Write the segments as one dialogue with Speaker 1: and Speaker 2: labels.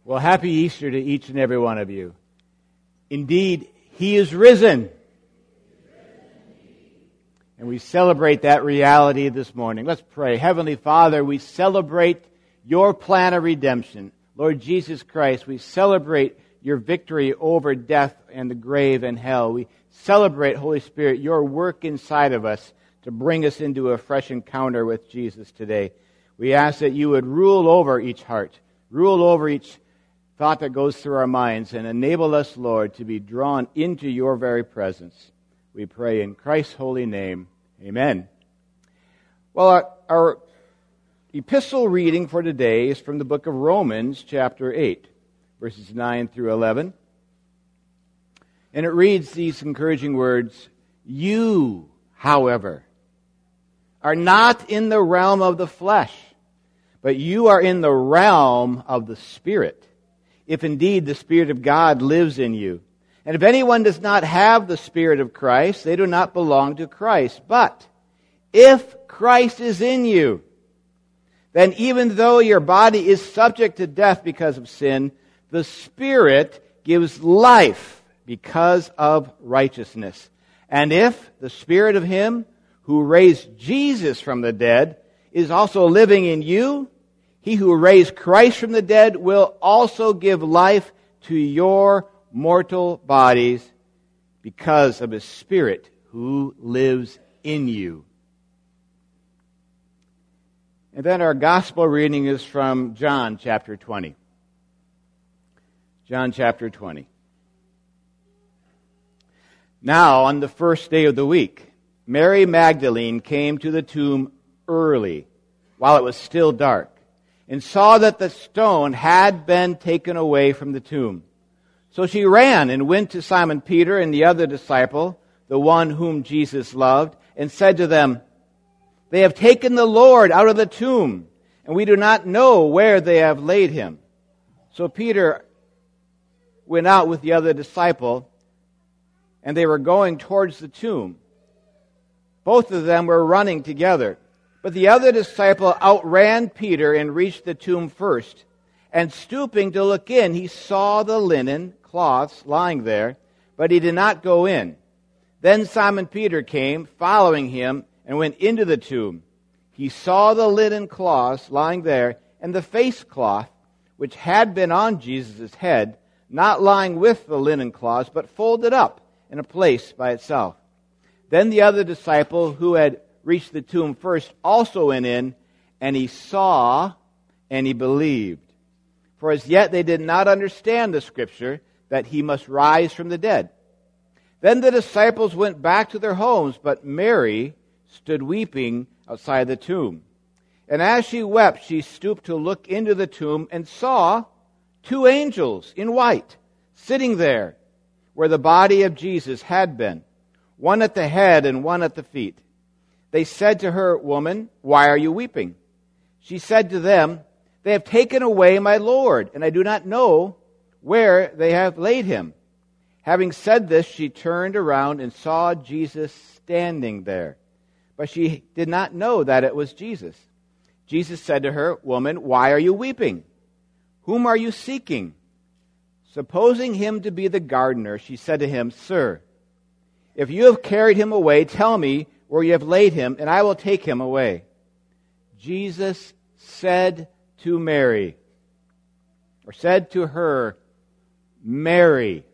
Speaker 1: Well, happy Easter to each and every one of you. Indeed, He is risen. And we celebrate that reality this morning. Let's pray. Heavenly Father, we celebrate your plan of redemption. Lord Jesus Christ, we celebrate your victory over death and the grave and hell. We celebrate, Holy Spirit, your work inside of us to bring us into a fresh encounter with Jesus today. We ask that you would rule over each heart, rule over each thought that goes through our minds, and enable us, Lord, to be drawn into your very presence. We pray in Christ's holy name. Amen. Well, our epistle reading for today is from the book of Romans, chapter 8, verses 9 through 11. And it reads these encouraging words, "You, however, are not in the realm of the flesh, but you are in the realm of the Spirit, if indeed the Spirit of God lives in you. And if anyone does not have the Spirit of Christ, they do not belong to Christ. But if Christ is in you, then even though your body is subject to death because of sin, the Spirit gives life because of righteousness. And if the Spirit of Him who raised Jesus from the dead is also living in you, He who raised Christ from the dead will also give life to your mortal bodies because of His Spirit who lives in you." And then our gospel reading is from John chapter 20. John chapter 20. Now, on the first day of the week, Mary Magdalene came to the tomb early, while it was still dark, and saw that the stone had been taken away from the tomb. So she ran and went to Simon Peter and the other disciple, the one whom Jesus loved, and said to them, "They have taken the Lord out of the tomb, and we do not know where they have laid Him." So Peter went out with the other disciple, and they were going towards the tomb. Both of them were running together. But the other disciple outran Peter and reached the tomb first. And stooping to look in, he saw the linen cloths lying there, but he did not go in. Then Simon Peter came, following him, and went into the tomb. He saw the linen cloths lying there, and the face cloth, which had been on Jesus' head, not lying with the linen cloths, but folded up in a place by itself. Then the other disciple, who had reached the tomb first, also went in, and he saw and he believed. For as yet they did not understand the scripture that He must rise from the dead. Then the disciples went back to their homes, but Mary stood weeping outside the tomb. And as she wept, she stooped to look into the tomb and saw two angels in white sitting there where the body of Jesus had been, one at the head and one at the feet. They said to her, "Woman, why are you weeping?" She said to them, "They have taken away my Lord, and I do not know where they have laid Him." Having said this, she turned around and saw Jesus standing there. But she did not know that it was Jesus. Jesus said to her, "Woman, why are you weeping? Whom are you seeking?" Supposing him to be the gardener, she said to him, "Sir, if you have carried him away, tell me where you have laid him, and I will take him away." Jesus said to Mary, or said to her, "Mary."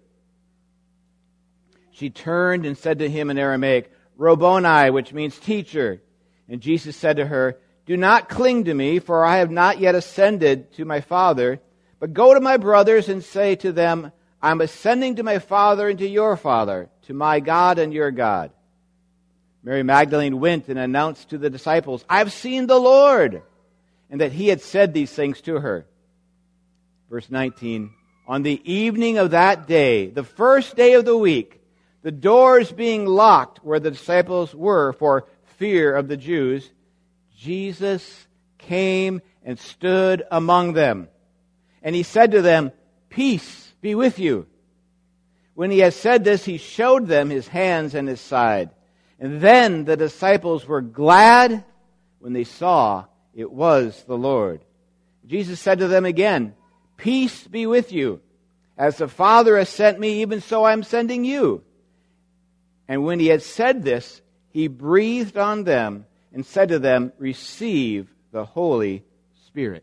Speaker 1: She turned and said to him in Aramaic, "Rabboni," which means teacher. And Jesus said to her, "Do not cling to me, for I have not yet ascended to my Father, but go to my brothers and say to them, I am ascending to my Father and to your Father, to my God and your God." Mary Magdalene went and announced to the disciples, "I have seen the Lord," and that He had said these things to her. Verse 19, on the evening of that day, the first day of the week, the doors being locked where the disciples were for fear of the Jews, Jesus came and stood among them. And He said to them, "Peace be with you." When He had said this, He showed them His hands and His side. And then the disciples were glad when they saw it was the Lord. Jesus said to them again, Peace be with you. As the Father has sent me, even so I am sending you." And when he had said this, he breathed on them and said to them, "Receive the Holy Spirit."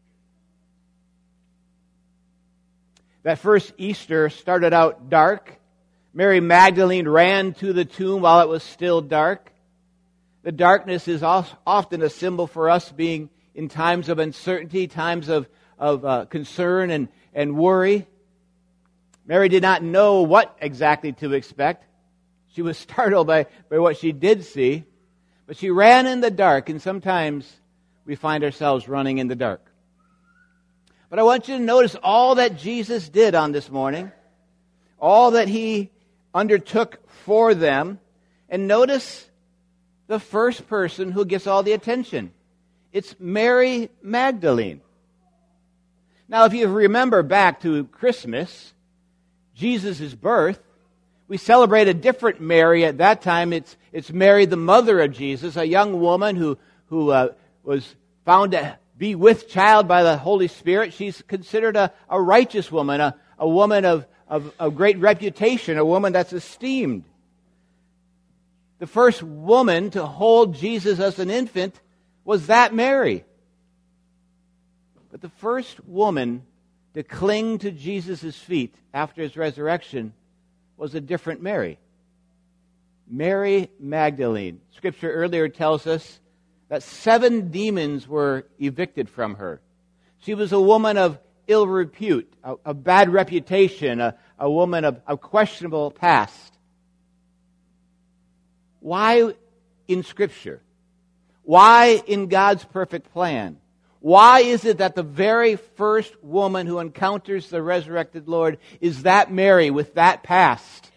Speaker 1: That first Easter started out dark. Mary Magdalene ran to the tomb while it was still dark. The darkness is often a symbol for us being in times of uncertainty, times of concern and worry. Mary did not know what exactly to expect. She was startled by what she did see, but she ran in the dark, and sometimes we find ourselves running in the dark. But I want you to notice all that Jesus did on this morning, all that he undertook for them, and notice the first person who gets all the attention. It's Mary Magdalene. Now, if you remember back to Christmas, Jesus' birth, we celebrate a different Mary at that time. It's Mary, the mother of Jesus, a young woman who was found to be with child by the Holy Spirit. She's considered a righteous woman, a woman of great reputation, a woman that's esteemed. The first woman to hold Jesus as an infant was that Mary. But the first woman to cling to Jesus' feet after his resurrection was a different Mary. Mary Magdalene. Scripture earlier tells us that 7 demons were evicted from her. She was a woman of ill repute, a bad reputation, a woman of questionable past. Why in Scripture? Why in God's perfect plan? Why is it that the very first woman who encounters the resurrected Lord is that Mary with that past?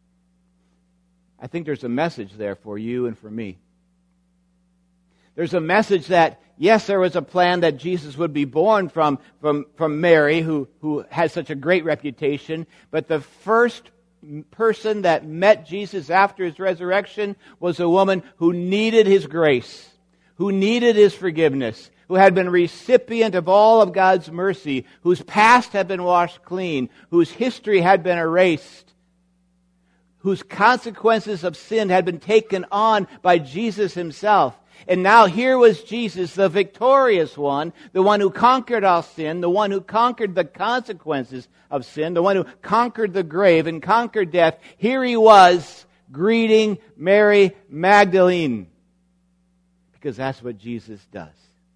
Speaker 1: I think there's a message there for you and for me. There's a message that, yes, there was a plan that Jesus would be born from Mary, who has such a great reputation, but the first person that met Jesus after his resurrection was a woman who needed his grace, who needed his forgiveness, who had been recipient of all of God's mercy, whose past had been washed clean, whose history had been erased, whose consequences of sin had been taken on by Jesus himself. And now here was Jesus, the victorious one, the one who conquered all sin, the one who conquered the consequences of sin, the one who conquered the grave and conquered death. Here he was, greeting Mary Magdalene. Because that's what Jesus does.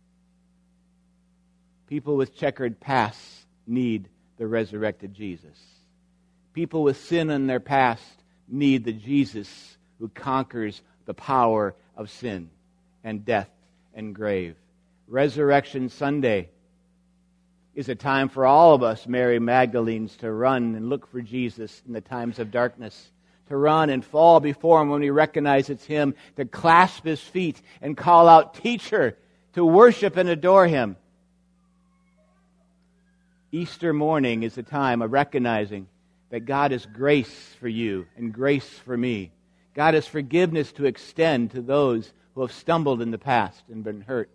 Speaker 1: People with checkered pasts need the resurrected Jesus. People with sin in their past need the Jesus who conquers the power of sin and death and grave. Resurrection Sunday is a time for all of us, Mary Magdalenes, to run and look for Jesus in the times of darkness, to run and fall before him when we recognize it's him, to clasp his feet and call out, "Teacher," to worship and adore him. Easter morning is a time of recognizing that God has grace for you and grace for me. God has forgiveness to extend to those who have stumbled in the past and been hurt.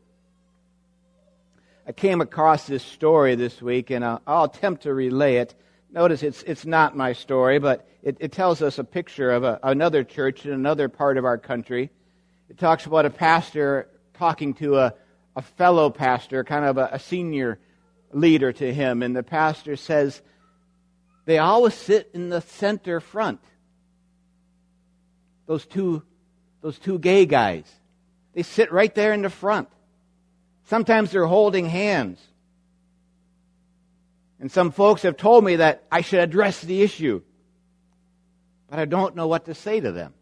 Speaker 1: I came across this story this week, and I'll attempt to relay it. Notice it's not my story, but it tells us a picture of another church in another part of our country. It talks about a pastor talking to a fellow pastor, kind of a senior leader to him, and the pastor says, they always sit in the center front. Those two gay guys. They sit right there in the front. Sometimes they're holding hands. And some folks have told me that I should address the issue, but I don't know what to say to them.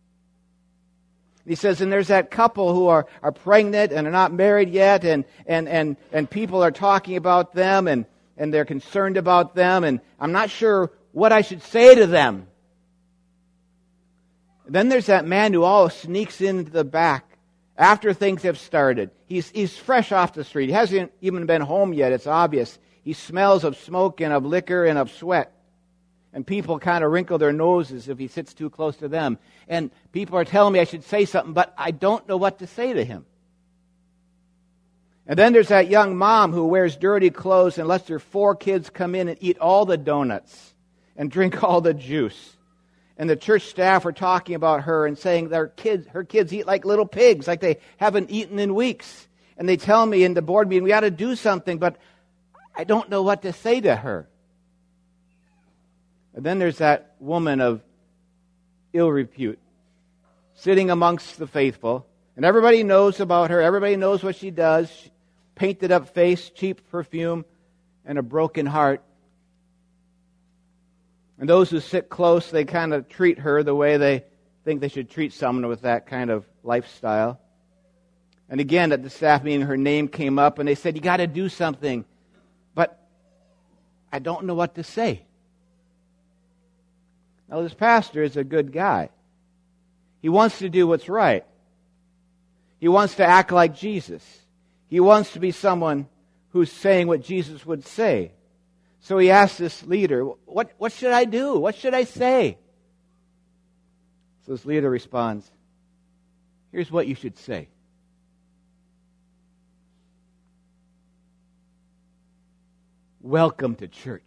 Speaker 1: He says, and there's that couple who are pregnant and are not married yet, and people are talking about them, and they're concerned about them, and I'm not sure what I should say to them. Then there's that man who always sneaks into the back after things have started. He's fresh off the street. He hasn't even been home yet, it's obvious. He smells of smoke and of liquor and of sweat. And people kind of wrinkle their noses if he sits too close to them. And people are telling me I should say something, but I don't know what to say to him. And then there's that young mom who wears dirty clothes and lets her 4 kids come in and eat all the donuts and drink all the juice. And the church staff are talking about her and saying her kids eat like little pigs, like they haven't eaten in weeks. And they tell me in the board meeting, we ought to do something, but I don't know what to say to her. And then there's that woman of ill repute sitting amongst the faithful. And everybody knows about her. Everybody knows what she does. Painted up face, cheap perfume, and a broken heart. And those who sit close, they kind of treat her the way they think they should treat someone with that kind of lifestyle. And again, at the staff meeting, her name came up, and they said, you got to do something. But I don't know what to say. Now, this pastor is a good guy. He wants to do what's right. He wants to act like Jesus. He wants to be someone who's saying what Jesus would say. So he asked this leader, what should I do? What should I say? So this leader responds, here's what you should say. Welcome to church.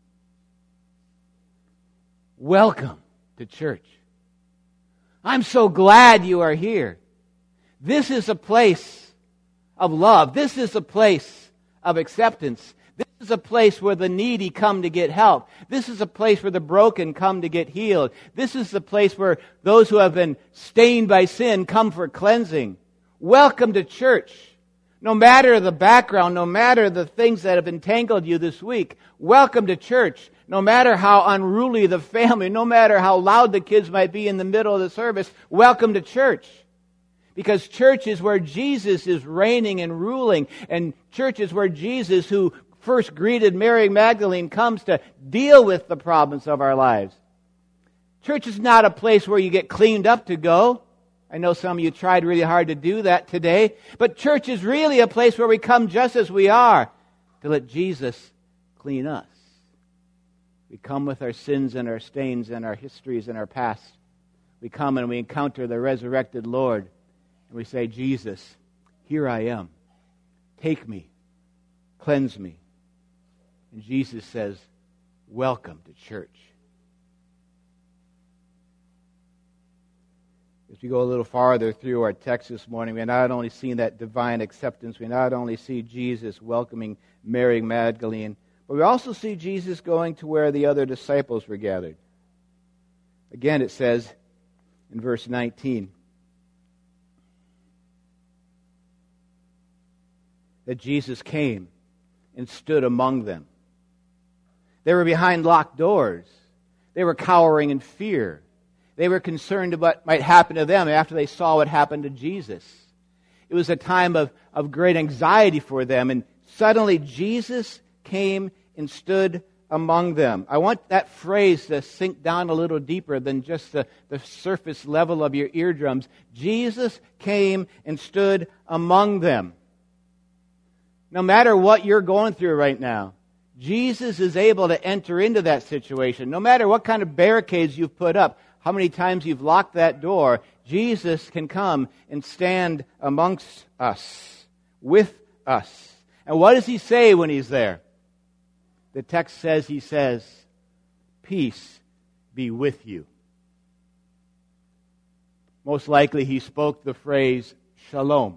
Speaker 1: Welcome to church. I'm so glad you are here. This is a place of love. This is a place of acceptance. This is a place where the needy come to get help. This is a place where the broken come to get healed. This is the place where those who have been stained by sin come for cleansing. Welcome to church. No matter the background, no matter the things that have entangled you this week, welcome to church. No matter how unruly the family, no matter how loud the kids might be in the middle of the service, welcome to church. Because church is where Jesus is reigning and ruling, and church is where Jesus, who first greeted Mary Magdalene, comes to deal with the problems of our lives. Church is not a place where you get cleaned up to go. I know some of you tried really hard to do that today. But church is really a place where we come just as we are to let Jesus clean us. We come with our sins and our stains and our histories and our past. We come and we encounter the resurrected Lord. And we say, Jesus, here I am. Take me. Cleanse me. And Jesus says, welcome to church. As we go a little farther through our text this morning, we not only see that divine acceptance, we not only see Jesus welcoming Mary Magdalene, but we also see Jesus going to where the other disciples were gathered. Again, it says in verse 19, that Jesus came and stood among them. They were behind locked doors. They were cowering in fear. They were concerned about what might happen to them after they saw what happened to Jesus. It was a time of great anxiety for them, and suddenly Jesus came and stood among them. I want that phrase to sink down a little deeper than just the surface level of your eardrums. Jesus came and stood among them. No matter what you're going through right now, Jesus is able to enter into that situation. No matter what kind of barricades you've put up, how many times you've locked that door, Jesus can come and stand amongst us, with us. And what does he say when he's there? The text says, he says, peace be with you. Most likely he spoke the phrase shalom,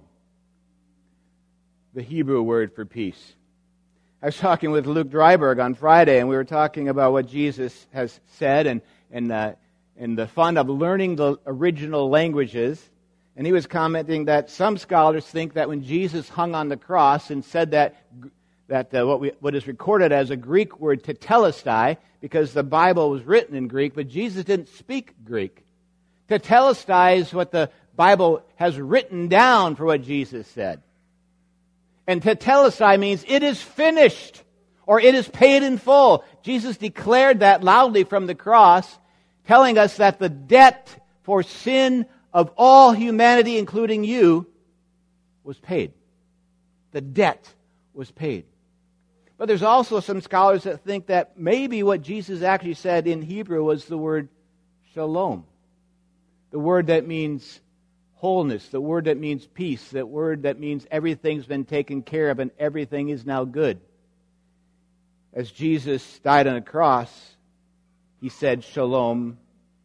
Speaker 1: the Hebrew word for peace. I was talking with Luke Dryberg on Friday, and we were talking about what Jesus has said and the fun of learning the original languages. And he was commenting that some scholars think that when Jesus hung on the cross and said that what is recorded as a Greek word tetelestai, because the Bible was written in Greek, but Jesus didn't speak Greek. Tetelestai is what the Bible has written down for what Jesus said. And tetelestai means it is finished, or it is paid in full. Jesus declared that loudly from the cross, telling us that the debt for sin of all humanity, including you, was paid. The debt was paid. But there's also some scholars that think that maybe what Jesus actually said in Hebrew was the word shalom, the word that means wholeness, the word that means peace, that word that means everything's been taken care of and everything is now good. As Jesus died on a cross, he said, Shalom.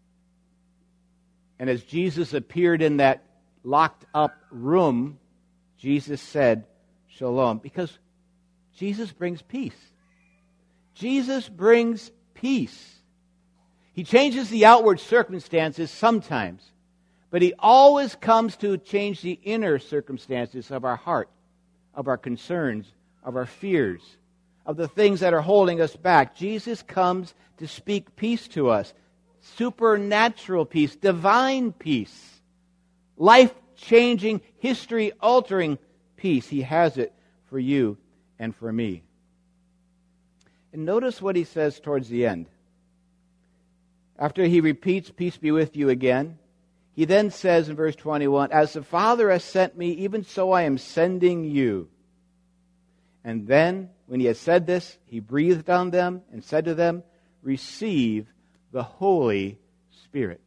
Speaker 1: And as Jesus appeared in that locked up room, Jesus said, Shalom. Because Jesus brings peace. Jesus brings peace. He changes the outward circumstances sometimes, but He always comes to change the inner circumstances of our heart, of our concerns, of our fears, of the things that are holding us back. Jesus comes to speak peace to us. Supernatural peace, divine peace, life-changing, history-altering peace. He has it for you and for me. And notice what He says towards the end. After He repeats, peace be with you again, He then says in verse 21, as the Father has sent me, even so I am sending you. And then, when He had said this, He breathed on them and said to them, receive the Holy Spirit.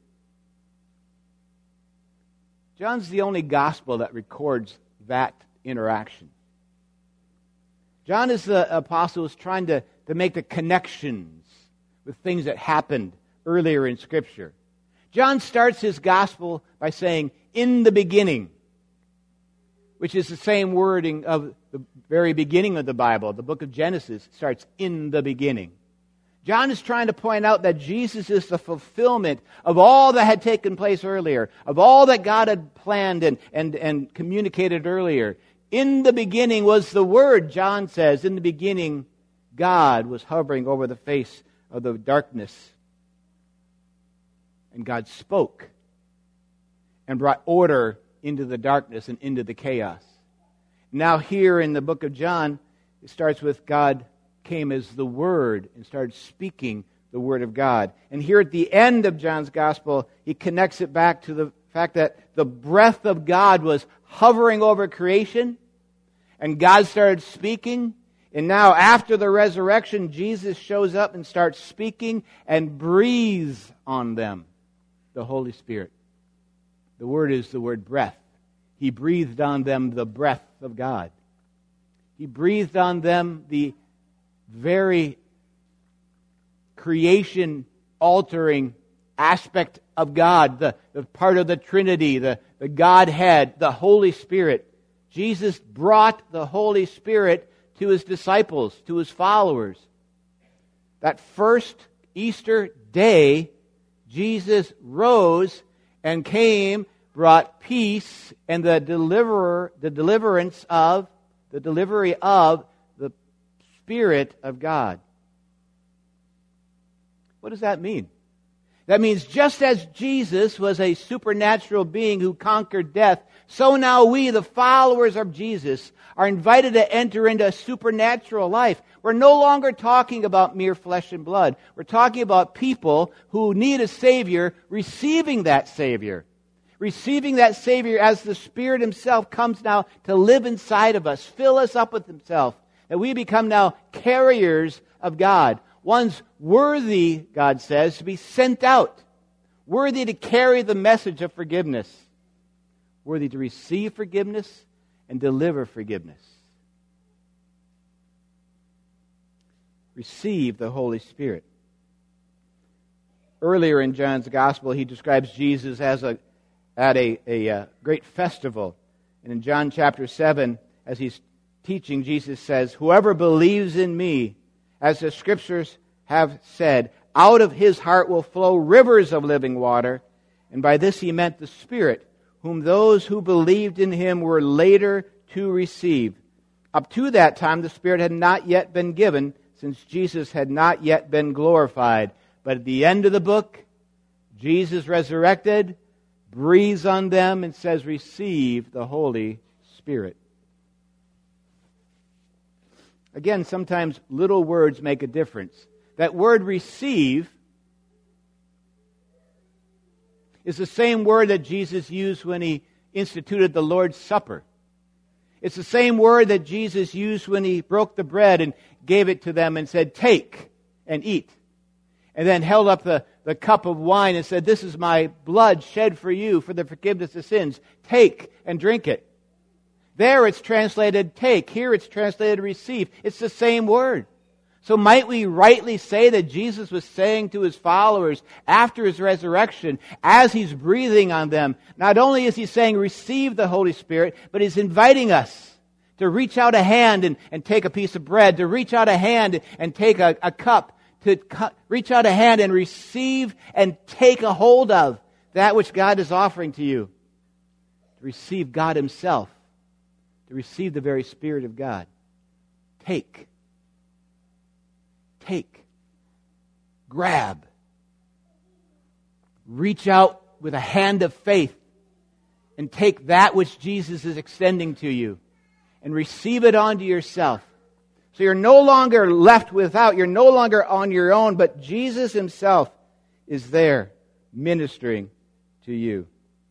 Speaker 1: John's the only gospel that records that interaction. John is the apostle who's trying to make the connections with things that happened earlier in Scripture. John starts his gospel by saying, in the beginning, which is the same wording of the very beginning of the Bible. The book of Genesis starts in the beginning. John is trying to point out that Jesus is the fulfillment of all that had taken place earlier, of all that God had planned and communicated earlier. In the beginning was the Word, John says. In the beginning, God was hovering over the face of the darkness. And God spoke and brought order into the darkness and into the chaos. Now here in the book of John, it starts with God came as the Word and started speaking the Word of God. And here at the end of John's Gospel, he connects it back to the fact that the breath of God was hovering over creation, and God started speaking. And now after the resurrection, Jesus shows up and starts speaking and breathes on them the Holy Spirit. The word is the word breath. He breathed on them the breath of God. He breathed on them the very creation-altering aspect of God, the part of the Trinity, the Godhead, the Holy Spirit. Jesus brought the Holy Spirit to His disciples, to His followers. That first Easter day, Jesus rose and came, brought peace and the delivery of the Spirit of God. What does that mean? That means just as Jesus was a supernatural being who conquered death, so now we, the followers of Jesus, are invited to enter into a supernatural life. We're no longer talking about mere flesh and blood. We're talking about people who need a Savior, receiving that Savior. Receiving that Savior as the Spirit Himself comes now to live inside of us, fill us up with Himself. That we become now carriers of God. One's worthy, God says, to be sent out. Worthy to carry the message of forgiveness. Worthy to receive forgiveness and deliver forgiveness. Receive the Holy Spirit. Earlier in John's Gospel, he describes Jesus as at a great festival. And in John chapter 7, as he's teaching, Jesus says, whoever believes in me, as the Scriptures have said, out of his heart will flow rivers of living water. And by this he meant the Spirit, whom those who believed in Him were later to receive. Up to that time, the Spirit had not yet been given, since Jesus had not yet been glorified. But at the end of the book, Jesus resurrected, breathes on them, and says, receive the Holy Spirit. Again, sometimes little words make a difference. That word receive is the same word that Jesus used when He instituted the Lord's Supper. It's the same word that Jesus used when He broke the bread and gave it to them and said, take and eat. And then held up the the cup of wine and said, "This is my blood shed for you for the forgiveness of sins. Take and drink it." There it's translated take. Here it's translated receive. It's the same word. So might we rightly say that Jesus was saying to his followers after his resurrection, as he's breathing on them, not only is he saying receive the Holy Spirit, but he's inviting us to reach out a hand and take a piece of bread, to reach out a hand and take a cup, to reach out a hand and receive and take a hold of that which God is offering to you. To receive God himself. To receive the very Spirit of God. Take. Take. Grab. Reach out with a hand of faith and take that which Jesus is extending to you and receive it onto yourself. So you're no longer left without, you're no longer on your own, but Jesus himself is there ministering to you.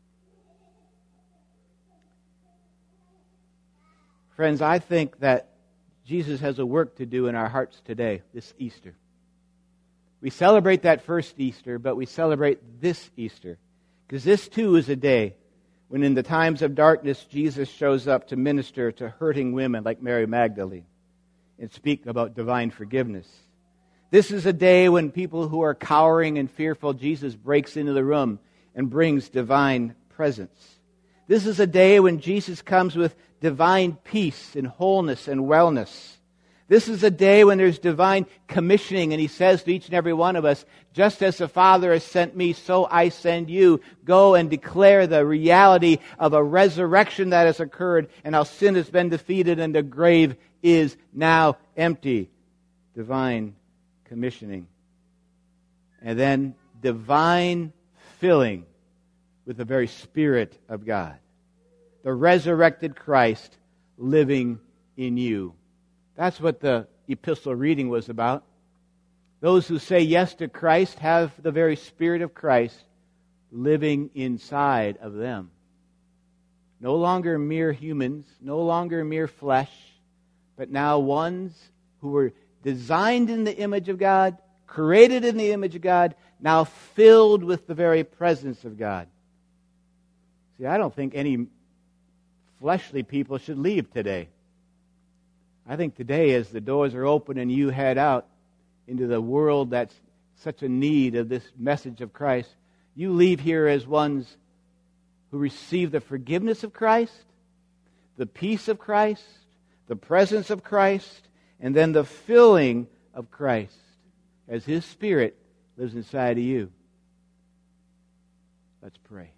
Speaker 1: Friends, I think that Jesus has a work to do in our hearts today, this Easter. We celebrate that first Easter, but we celebrate this Easter. Because this too is a day when in the times of darkness, Jesus shows up to minister to hurting women like Mary Magdalene and speak about divine forgiveness. This is a day when people who are cowering and fearful, Jesus breaks into the room and brings divine presence. This is a day when Jesus comes with divine peace and wholeness and wellness. This is a day when there's divine commissioning, and he says to each and every one of us, just as the Father has sent me, so I send you. Go and declare the reality of a resurrection that has occurred, and how sin has been defeated and the grave is now empty. Divine commissioning. And then divine filling with the very Spirit of God. The resurrected Christ living in you. That's what the epistle reading was about. Those who say yes to Christ have the very Spirit of Christ living inside of them. No longer mere humans, no longer mere flesh, but now ones who were designed in the image of God, created in the image of God, now filled with the very presence of God. See, I don't think any fleshly people should leave today. I think today, as the doors are open and you head out into the world that's such a need of this message of Christ, you leave here as ones who receive the forgiveness of Christ, the peace of Christ, the presence of Christ, and then the filling of Christ as His Spirit lives inside of you. Let's pray.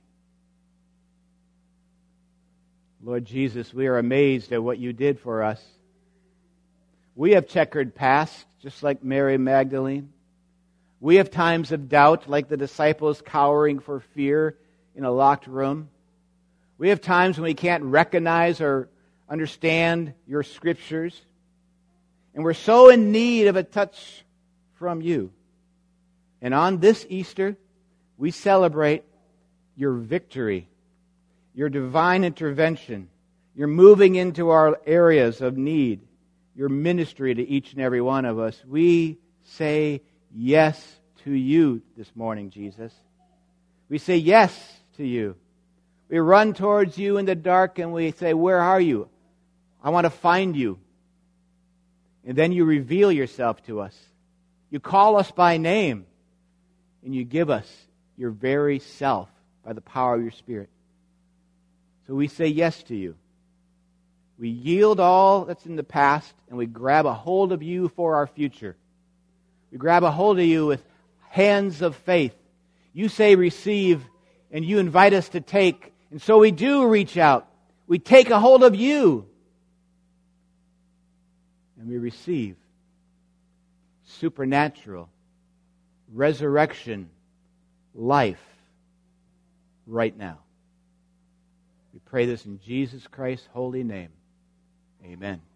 Speaker 1: Lord Jesus, we are amazed at what you did for us. We have checkered past, just like Mary Magdalene. We have times of doubt, like the disciples cowering for fear in a locked room. We have times when we can't recognize or understand your Scriptures. And we're so in need of a touch from you. And on this Easter, we celebrate your victory, your divine intervention, your moving into our areas of need, your ministry to each and every one of us. We say yes to you this morning, Jesus. We say yes to you. We run towards you in the dark and we say, where are you? I want to find you. And then you reveal yourself to us. You call us by name and you give us your very self by the power of your Spirit. So we say yes to you. We yield all that's in the past and we grab a hold of you for our future. We grab a hold of you with hands of faith. You say receive and you invite us to take. And so we do reach out. We take a hold of you. And we receive supernatural resurrection life right now. We pray this in Jesus Christ's holy name. Amen.